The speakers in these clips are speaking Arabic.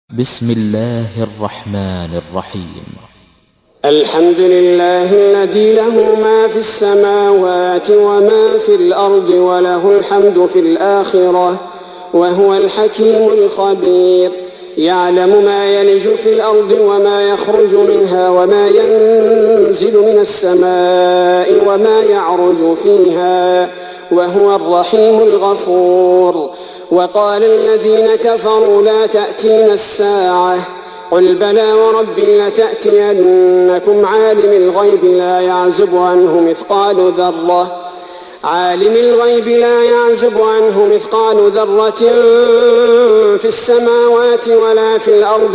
بسم الله الرحمن الرحيم. الحمد لله الذي له ما في السماوات وما في الأرض وله الحمد في الآخرة وهو الحكيم الخبير. يعلم ما يلج في الأرض وما يخرج منها وما ينزل من السماء وما يعرج فيها وهو الرحيم الغفور. وقال الذين كفروا لا تأتينا الساعة قل بلى وربي لتأتينكم عالم الغيب لا يعزب عنه مثقال ذرة في السماوات ولا في الأرض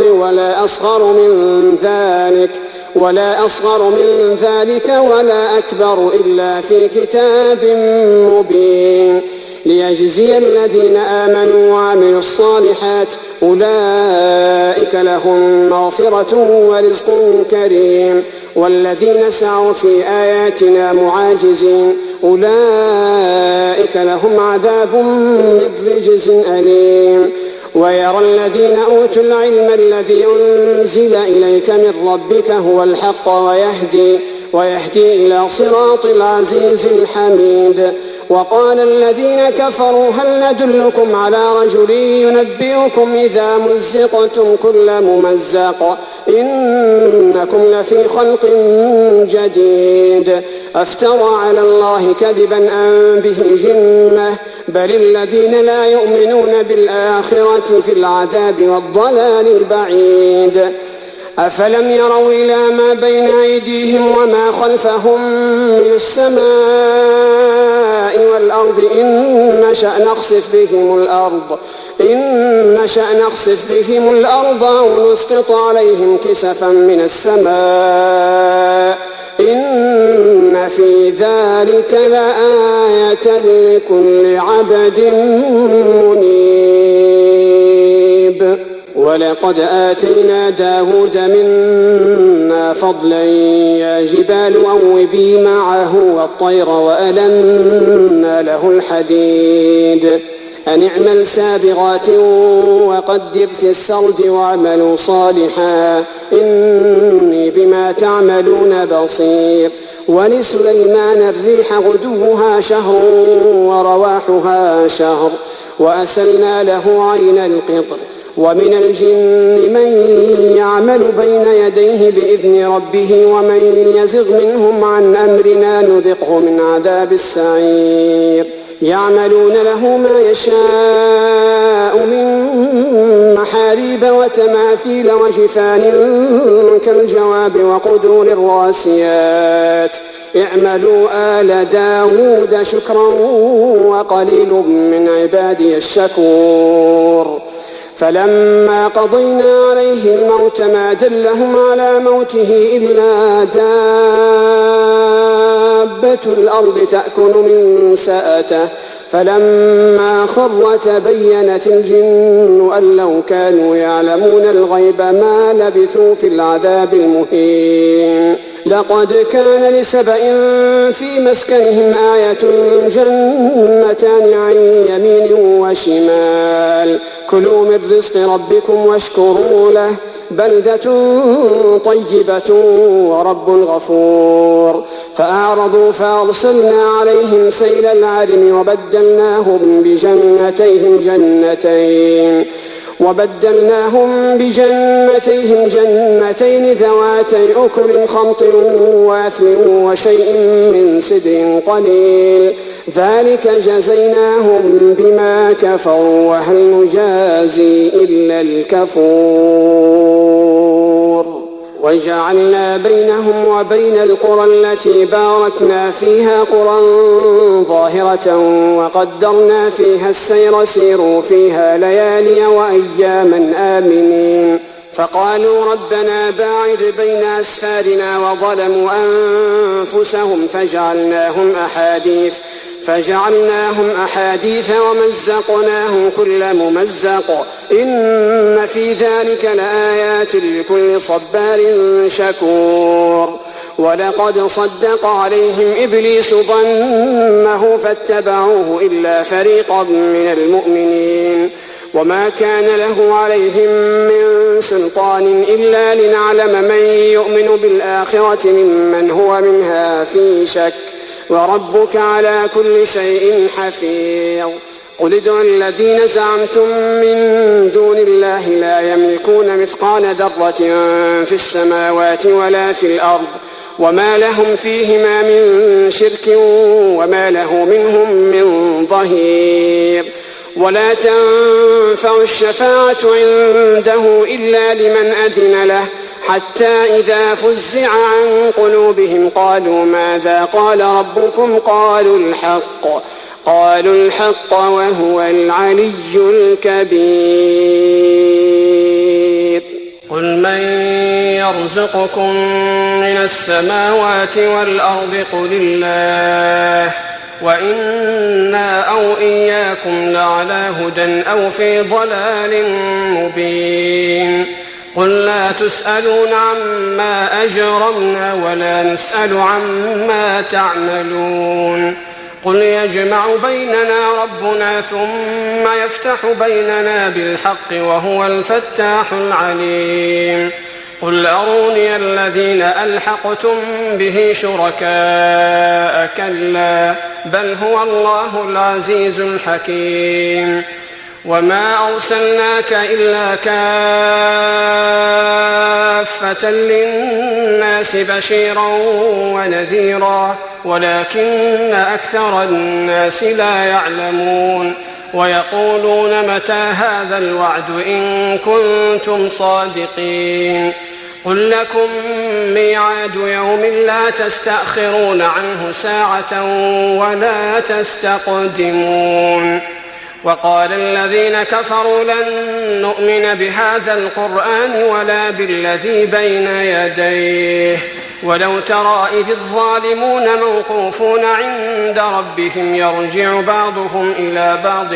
ولا أصغر من ذلك ولا أكبر إلا في كتاب مبين ليجزي الذين آمنوا وعملوا الصالحات أولئك لهم مغفرة ورزق كريم. والذين سعوا في آياتنا معاجزين أولئك لهم عذاب من رجز أليم. ويرى الذين أوتوا العلم الذي أنزل إليك من ربك هو الحق ويهدي إلى صراط العزيز الحميد. وقال الذين كفروا هل ندلكم على رجل ينبئكم إذا مزقتم كل ممزق إنكم لفي خلق جديد أفترى على الله كذبا أم به جنة بل الذين لا يؤمنون بالآخرة في العذاب والضلال البعيد. أفلم يروا إلى ما بين أيديهم وما خلفهم من السماء والأرض إن نشأ نخسف بهم الأرض أو نسقط عليهم كسفا من السماء إن في ذلك لآية لكل عبد منيب. ولقد آتينا داود منا فضلا يا جبال أوبي معه والطير وألنا له الحديد أن اعمل سابغات وقدر في السرد واعملوا صالحا إني بما تعملون بصير. ولسليمان الريح غدوها شهر ورواحها شهر وأسلنا له عين القطر. ومن الجن من يعمل بين يديه بإذن ربه ومن يزغ منهم عن أمرنا نذقه من عذاب السعير. يعملون له ما يشاء من محاريب وتماثيل وجفان كالجواب وقدور الراسيات اعملوا آل داود شكرا وقليل من عبادي الشكور. فلما قضينا عليه الموت ما دلهم على موته إلا دابة الأرض تأكل من سأته فلما خر تبينت الجن أن لو كانوا يعلمون الغيب ما لبثوا في العذاب المهين. لقد كان لسبإ في مسكنهم آية جنتان عن يمين وشمال كلوا من رزق ربكم واشكروا له بلدة طيبة ورب غفور. فأعرضوا فأرسلنا عليهم سيل العرم وبدلناهم بجنتيهم جنتين ذواتي أكل خمط وأثل وشيء من سدر قليل ذلك جزيناهم بما كفروا وهل نجازي إلا الكفور. وجعلنا بينهم وبين القرى التي باركنا فيها قرى ظاهرة وقدرنا فيها السير سيروا فيها ليالي وأياما آمنين. فقالوا ربنا باعد بين أسفارنا وظلموا أنفسهم فجعلناهم أحاديث ومزقناهم كل ممزق إن في ذلك لآيات لكل صبار شكور. ولقد صدق عليهم إبليس ظنه فاتبعوه إلا فريقا من المؤمنين وما كان له عليهم من سلطان إلا لنعلم من يؤمن بالآخرة ممن هو منها في شك وربك على كل شيء حفيظ. قل ادعوا الذين زعمتم من دون الله لا يملكون مثقال ذرة في السماوات ولا في الأرض وما لهم فيهما من شرك وما له منهم من ظهير. ولا تنفع الشفاعة عنده إلا لمن أذن له حتى إذا فزع عن قلوبهم قالوا ماذا قال ربكم قالوا الحق وهو العلي الكبير. قل من يرزقكم من السماوات والأرض قل الله وإنا أو إياكم لعلى هدى أو في ضلال مبين. قل لا تسألون عما أجرمنا ولا نسأل عما تعملون. قل يجمع بيننا ربنا ثم يفتح بيننا بالحق وهو الفتاح العليم. قل أروني الذين ألحقتم به شركاء كلا بل هو الله العزيز الحكيم. وما أرسلناك إلا كافة للناس بشيرا ونذيرا ولكن أكثر الناس لا يعلمون. ويقولون متى هذا الوعد إن كنتم صادقين. قل لكم ميعاد يوم لا تستأخرون عنه ساعة ولا تستقدمون. وقال الذين كفروا لن نؤمن بهذا القرآن ولا بالذي بين يديه ولو ترى إذ الظالمون موقوفون عند ربهم يرجع بعضهم إلى بعض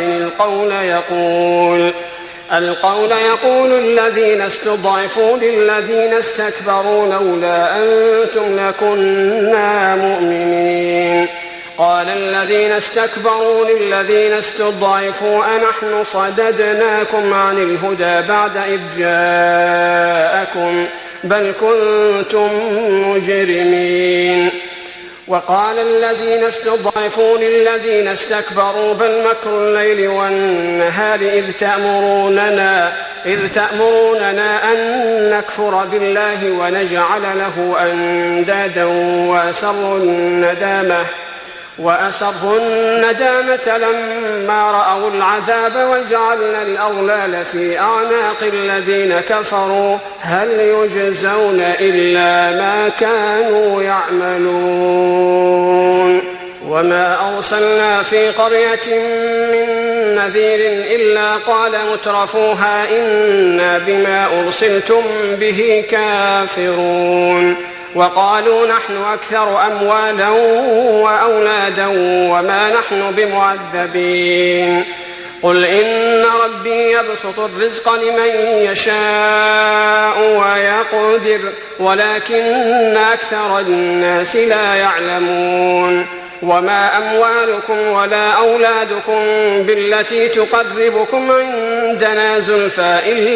القول يقول الذين استضعفوا للذين استكبروا لولا أنتم لكنا مؤمنين. قال الذين استكبروا للذين استضعفوا أنحن صددناكم عن الهدى بعد إذ جاءكم بل كنتم مجرمين. وقال الذين استضعفوا للذين استكبروا بل مكر الليل والنهار إذ تأمروننا أن نكفر بالله ونجعل له أندادا وأسروا الندامة لما رأوا العذاب وجعلنا الأغلال في أعناق الذين كفروا هل يجزون إلا ما كانوا يعملون. وما أرسلنا في قرية من نذير إلا قال مترفوها إنا بما أرسلتم به كافرون. وقالوا نحن أكثر أموالا وأولادا وما نحن بمعذبين. قل إن ربي يبسط الرزق لمن يشاء ويقدر ولكن أكثر الناس لا يعلمون. وما أموالكم ولا أولادكم بالتي تقربكم عندنا زلفى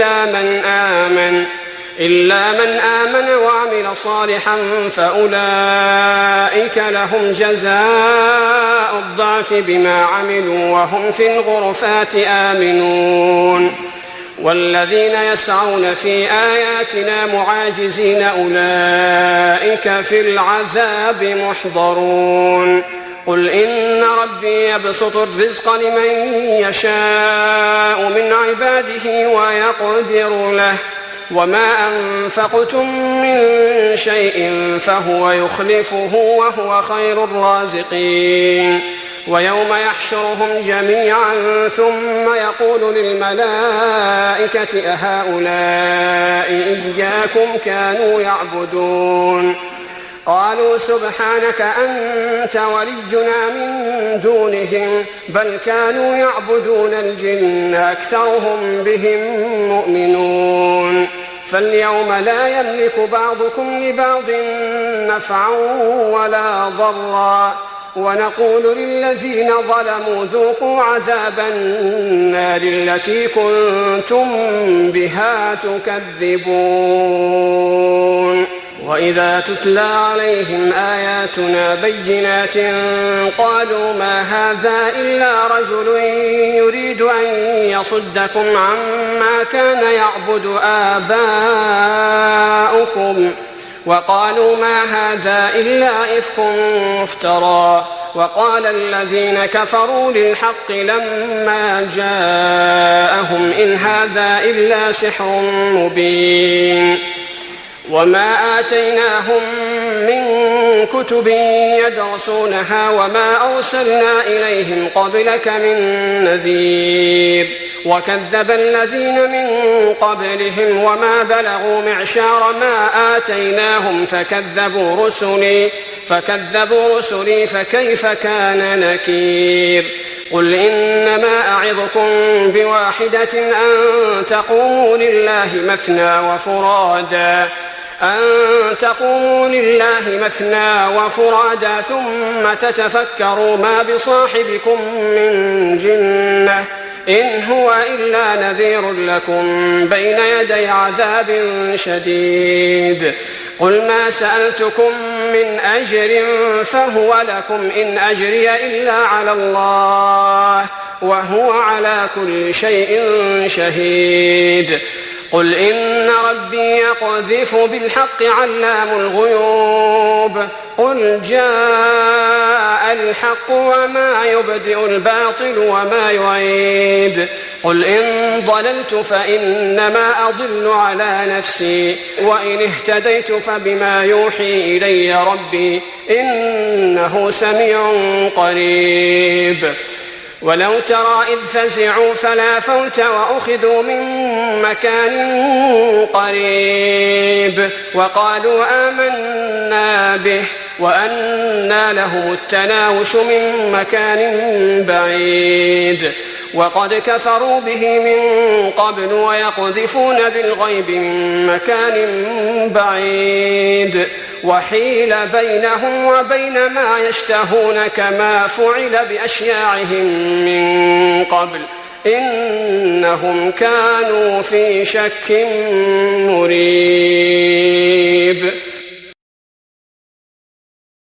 إلا من آمن وعمل صالحا فأولئك لهم جزاء الضعف بما عملوا وهم في الغرفات آمنون. والذين يسعون في آياتنا معاجزين أولئك في العذاب محضرون. قل إن ربي يبسط الرزق لمن يشاء من عباده ويقدر له وما أنفقتم من شيء فهو يخلفه وهو خير الرازقين. ويوم يحشرهم جميعا ثم يقول للملائكة أهؤلاء إياكم كانوا يعبدون قالوا سبحانك أنت ولينا من دونهم بل كانوا يعبدون الجن أكثرهم بهم مؤمنون. فاليوم لا يملك بعضكم لبعض نفعا ولا ضرا ونقول للذين ظلموا ذوقوا عذاب النار التي كنتم بها تكذبون. وإذا تتلى عليهم آياتنا بينات قالوا ما هذا إلا رجل يريد أن يصدكم عما كان يعبد آباؤكم، وقالوا ما هذا إلا إفك مفترى. وقال الذين كفروا للحق لما جاءهم إن هذا إلا سحر مبين. وما آتيناهم من كتب يدرسونها وما أرسلنا إليهم قبلك من نذير، وكذب الذين من قبلهم وما بلغوا معشار ما آتيناهم فكذبوا رسلي فكيف كان نكير. قل إنما أعظكم بواحدة أن تقوموا لله مثنى وفرادا ثم تتفكروا ما بصاحبكم من جنة إن هو إلا نذير لكم بين يدي عذاب شديد. قل ما سألتكم من أجر فهو لكم إن أجري إلا على الله وهو على كل شيء شهيد. قل إن ربي يقذف بالحق علام الغيوب. قل جاء الحق وما يبدئ الباطل وما يعيد. قل إن ضللت فإنما أضل على نفسي وإن اهتديت فبما يوحي إلي ربي إنه سميع قريب. ولو ترى إذ فزعوا فلا فوت وأخذوا من مكان قريب وقالوا آمنا به وأنى لهم التناوش من مكان بعيد وقد كفروا به من قبل ويقذفون بالغيب من مكان بعيد وحيل بينهم وبين ما يشتهون كما فعل بأشياعهم من قبل إنهم كانوا في شك مريب.